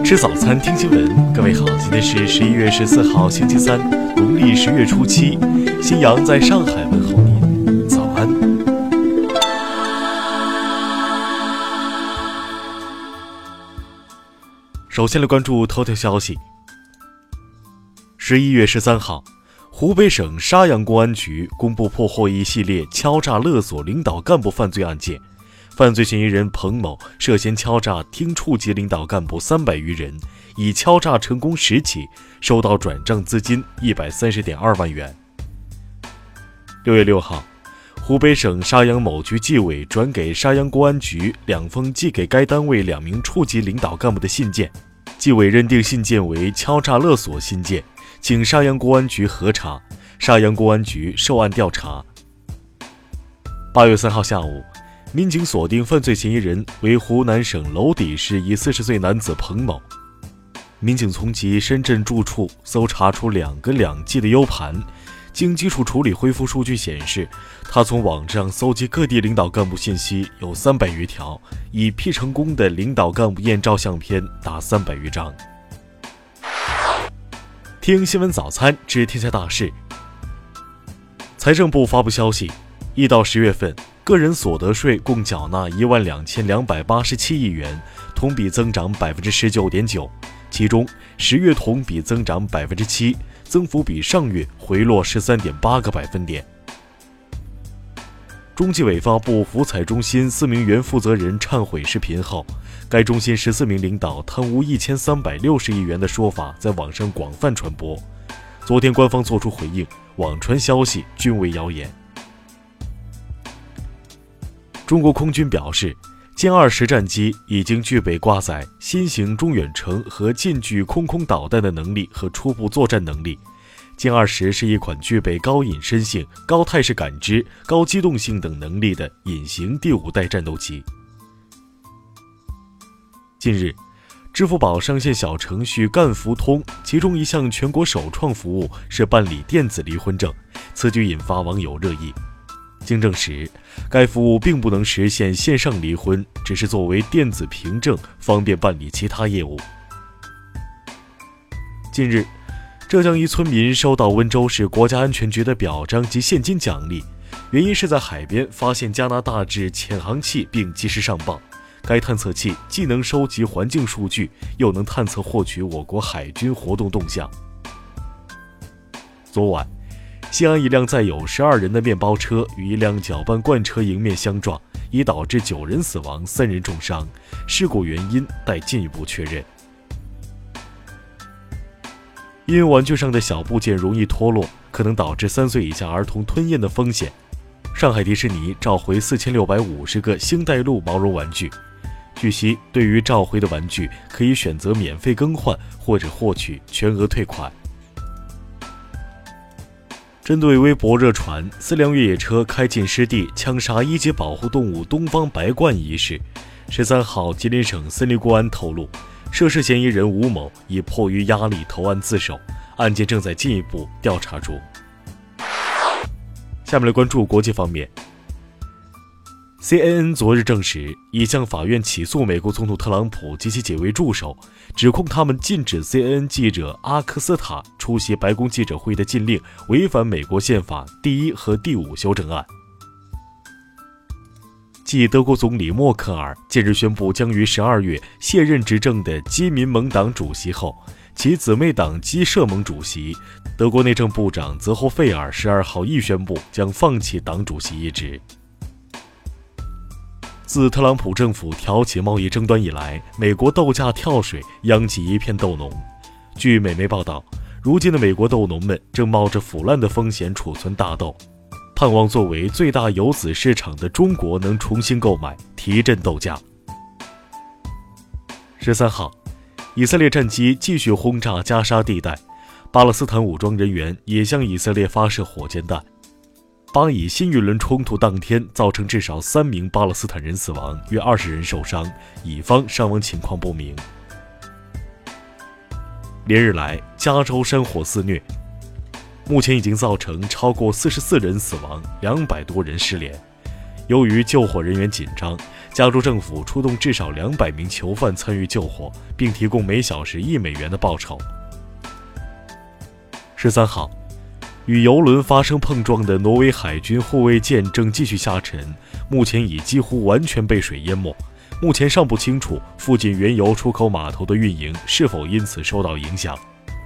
吃早餐，听新闻。各位好，今天是11月14号，星期三，农历10月初7。新阳在上海问候您，早安。首先来关注头条消息。11月13号，湖北省沙洋公安局公布破获一系列敲诈勒索领导干部犯罪案件。犯罪嫌疑人彭某涉嫌敲诈厅处级领导干部300余人，已敲诈成功10起，收到转账资金130.2万元。6月6号，湖北省沙洋某局纪委转给沙洋公安局2封寄给该单位2名处级领导干部的信件，纪委认定信件为敲诈勒索信件，请沙洋公安局核查，沙洋公安局受案调查。8月3号下午，民警锁定犯罪嫌疑人为湖南省娄底市一40岁男子彭某。民警从其深圳住处搜查出2个2 G 的 U 盘，经基础处理恢复数据显示，他从网上搜集各地领导干部信息有300余条，已 P 成功的领导干部艳照相片达300余张。听新闻早餐知天下大事。财政部发布消息，1到10月份个人所得税共缴纳12287亿元，同比增长 19.9%， 其中10月同比增长 7%， 增幅比上月回落 13.8个百分点。中纪委发布福彩中心4名原负责人忏悔视频后，该中心14名领导贪污1360亿元的说法在网上广泛传播。昨天官方作出回应，网传消息均为谣言。中国空军表示，歼20战机已经具备挂载新型中远程和近距空导弹的能力和初步作战能力。歼20是一款具备高隐身性、高态势感知、高机动性等能力的隐形第5代战斗机。近日，支付宝上线小程序干服通，其中一项全国首创服务是办理电子离婚证，此举引发网友热议。经证实，该服务并不能实现线上离婚，只是作为电子凭证，方便办理其他业务。近日，浙江一村民收到温州市国家安全局的表彰及现金奖励，原因是在海边发现加拿大制潜航器并及时上报。该探测器既能收集环境数据，又能探测获取我国海军活动动向。昨晚，西安一辆载有12人的面包车与一辆搅拌罐车迎面相撞，已导致9人死亡，3人重伤，事故原因待进一步确认。因为玩具上的小部件容易脱落，可能导致3岁以下儿童吞咽的风险，上海迪士尼召回4650个星黛露毛绒玩具。据悉，对于召回的玩具，可以选择免费更换或者获取全额退款。针对微博热传4辆越野车开进湿地枪杀1级保护动物东方白鹳一事，13号吉林省森林公安透露，涉事嫌疑人吴某已迫于压力投案自首，案件正在进一步调查中。下面来关注国际方面。CNN 昨日证实，已向法院起诉美国总统特朗普及其几位助手，指控他们禁止 CNN 记者阿克斯塔出席白宫记者会的禁令违反美国宪法第1和第5修正案。继德国总理默克尔近日宣布将于12月卸任执政的基民盟党主席后，其姊妹党基社盟主席、德国内政部长泽霍费尔12号亦宣布将放弃党主席一职。自特朗普政府挑起贸易争端以来，美国豆价跳水，殃及一片豆农。据美媒报道，如今的美国豆农们正冒着腐烂的风险储存大豆，盼望作为最大游子市场的中国能重新购买，提振豆价。13号，以色列战机继续轰炸加沙地带，巴勒斯坦武装人员也向以色列发射火箭弹。巴以新一轮冲突当天，造成至少3名巴勒斯坦人死亡，约20人受伤，以方伤亡情况不明。连日来，加州山火肆虐，目前已经造成超过44人死亡，200多人失联。由于救火人员紧张， 加州政府出动至少200名囚犯参与救火，并提供每小时$1的报酬。13号，与油轮发生碰撞的挪威海军护卫舰正继续下沉，目前已几乎完全被水淹没。目前尚不清楚附近原油出口码头的运营是否因此受到影响。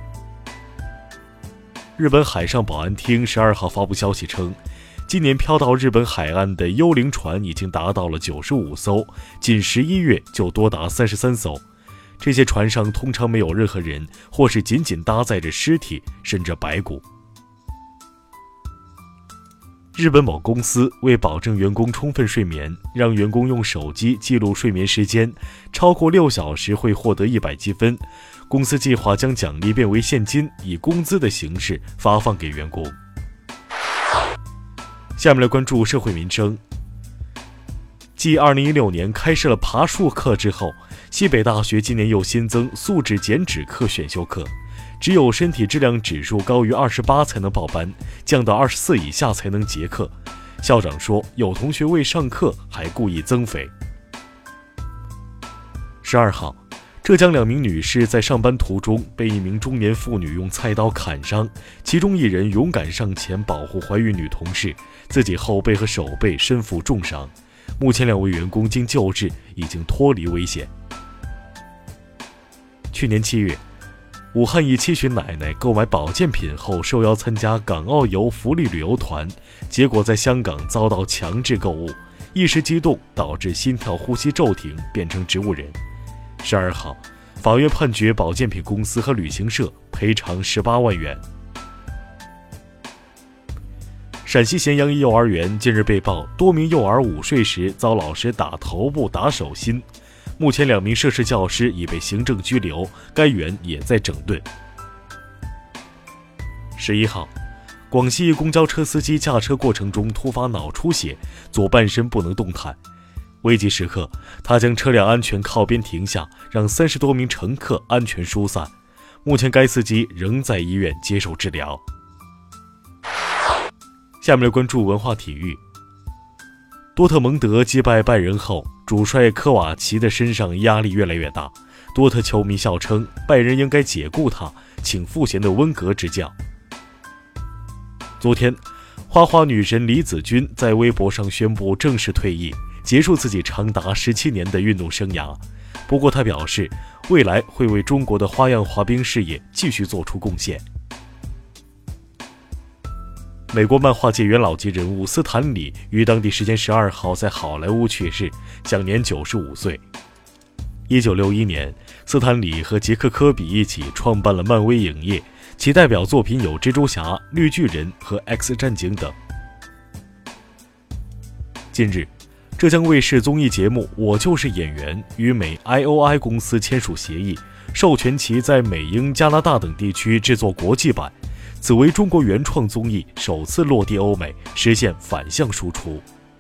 日本海上保安厅12号发布消息称，今年飘到日本海岸的幽灵船已经达到了95艘，仅11月就多达33艘。这些船上通常没有任何人，或是仅仅搭载着尸体甚至白骨。日本某公司为保证员工充分睡眠，让员工用手机记录睡眠时间，超过6小时会获得100积分。公司计划将奖励变为现金，以工资的形式发放给员工。下面来关注社会民生。继2016年开设了爬树课之后，西北大学今年又新增素质减脂课选修课，只有身体质量指数高于28才能报班，降到24以下才能结课。校长说，有同学为上课还故意增肥。12号，浙江2名女士在上班途中被一名中年妇女用菜刀砍伤，其中一人勇敢上前保护怀孕女同事，自己后背和手背身负重伤。目前2位员工经救治已经脱离危险。去年7月，武汉一70奶奶购买保健品后受邀参加港澳游福利旅游团，结果在香港遭到强制购物，一时激动导致心跳呼吸骤停，变成植物人。12号，法院判决保健品公司和旅行社赔偿18万元。陕西咸阳一幼儿园近日被曝多名幼儿午睡时遭老师打头部、打手心，目前2名涉事教师已被行政拘留，该园也在整顿。11号，广西一公交车司机驾车过程中突发脑出血，左半身不能动弹。危急时刻，他将车辆安全靠边停下，让30多名乘客安全疏散。目前该司机仍在医院接受治疗。下面来关注文化体育。多特蒙德击败拜仁后，主帅科瓦奇的身上压力越来越大，多特球迷笑称拜仁应该解雇他，请赋闲的温格执教。昨天，花滑女神李子君在微博上宣布正式退役，结束自己长达17年的运动生涯。不过她表示，未来会为中国的花样滑冰事业继续做出贡献。美国漫画界元老级人物斯坦李于当地时间12号在好莱坞去世，享年95岁。1961年，斯坦李和杰克·科比一起创办了漫威影业，其代表作品有蜘蛛侠、绿巨人和 X 战警等。近日，浙江卫视综艺节目《我就是演员》与美 IOI 公司签署协议，授权其在美、英、加拿大等地区制作国际版。此为中国原创综艺首次落地欧美，实现反向输出。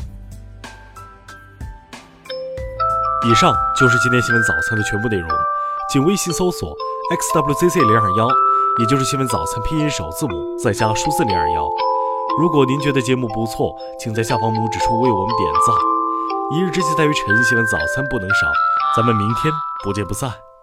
以上就是今天新闻早餐的全部内容，请微信搜索 xwzc021，也就是新闻早餐拼音首字母再加数字021。如果您觉得节目不错，请在下方拇指处为我们点赞。一日之计在于晨，新闻早餐不能少，咱们明天不见不散。